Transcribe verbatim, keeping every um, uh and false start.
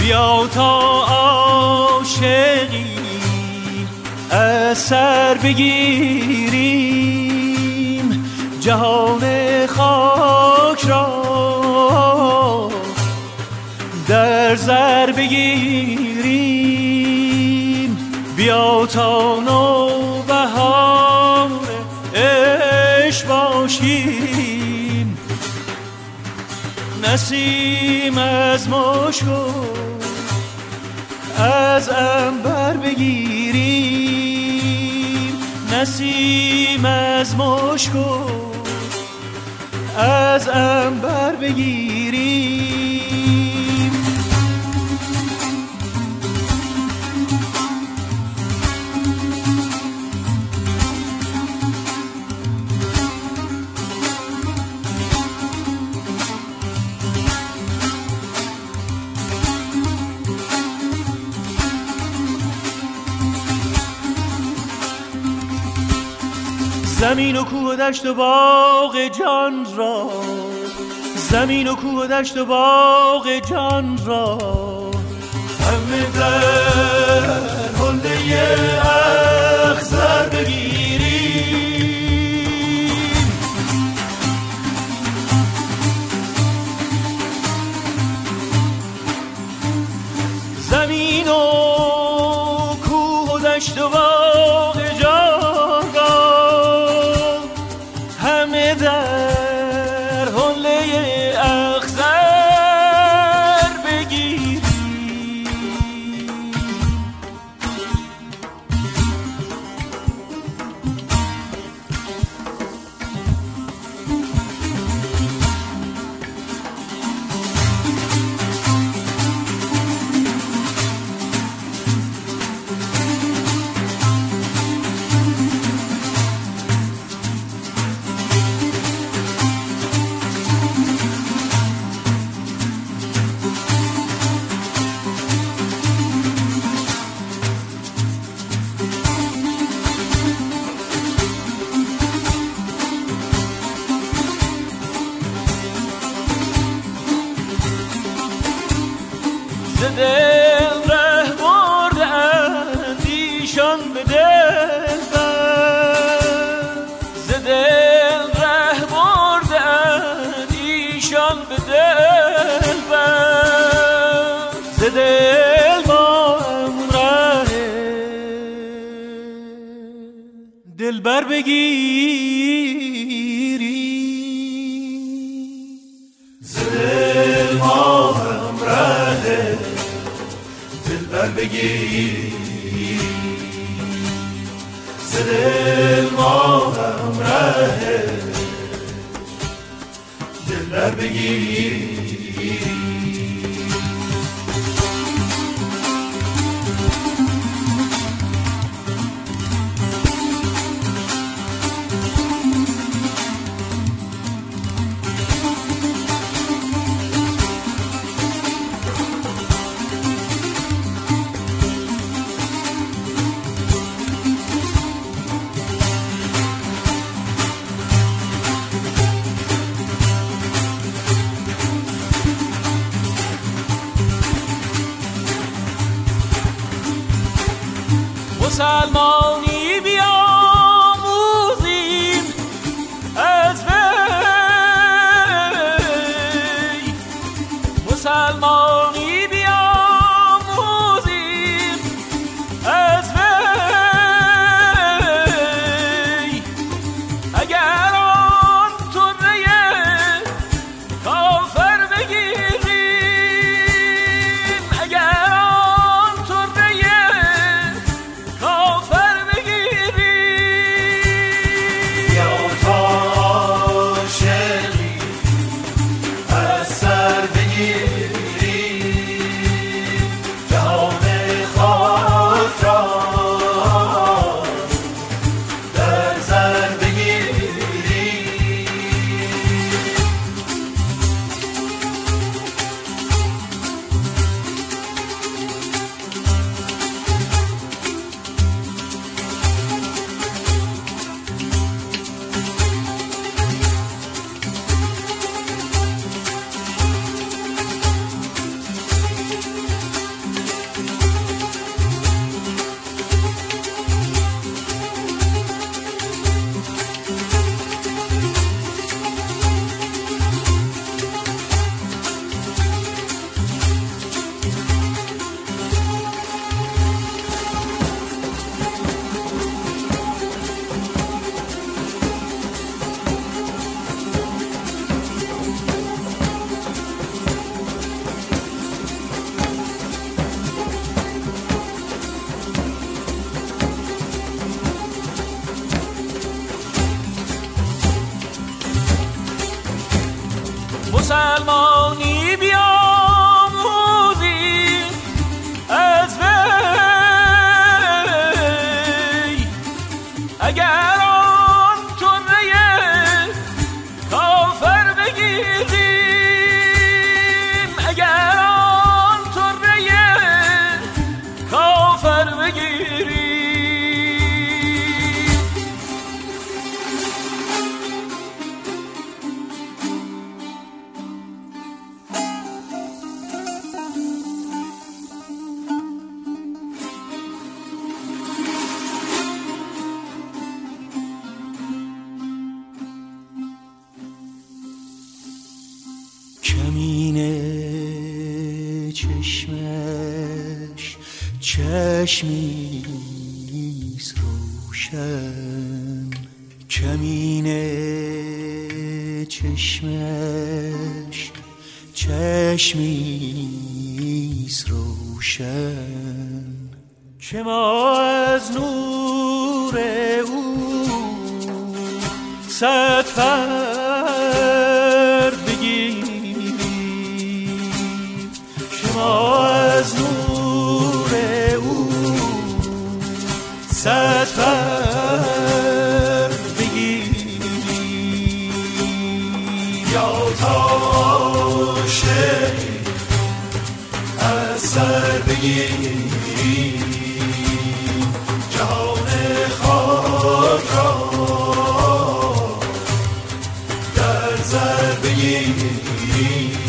بیا تا عاشقی از سر بگیریم جهان خاک را در زر بگیریم. بیا تا نوبهار عشق باشیم، نسیم از مشک از عنبر بگیریم، نسیم از مشک از عنبر بگیریم. زمین و کوه و دشت و باغ جان را، زمین و کوه و دشت و باغ جان را همه در حله اخضر بگیریم. زمین و کوه و دشت و باغ جان را همه در حله اخضر بگیریم. ز دل ره برده اندیشان به دل بر، ز دل ره برده اندیشان به دل بر، ز دل با همون ره دل بر بگیریم. ز دل با هم ره دلبر بگیریم، ز دل ما هم ره دلبر بگیریم. مسلمانی بیاموزیم از وی، مسلمانی بیاموزیم از وی. اگر آن طره کافر بگیریم، اگر آن طره کافر مسلمانی بیاموزی از وی، اگر آن طره کافر بگیریم، اگر آن طره کافر بگیریم. کمین چشمش چشمیست روشن، کمین چشمش چشمیست روشن، که ما از نور او صد فرد بگیریم، که ما از نور او صد فرد بگیریم. یا تاشه از سر بگیریم، جهان خاک را در زر بگیریم.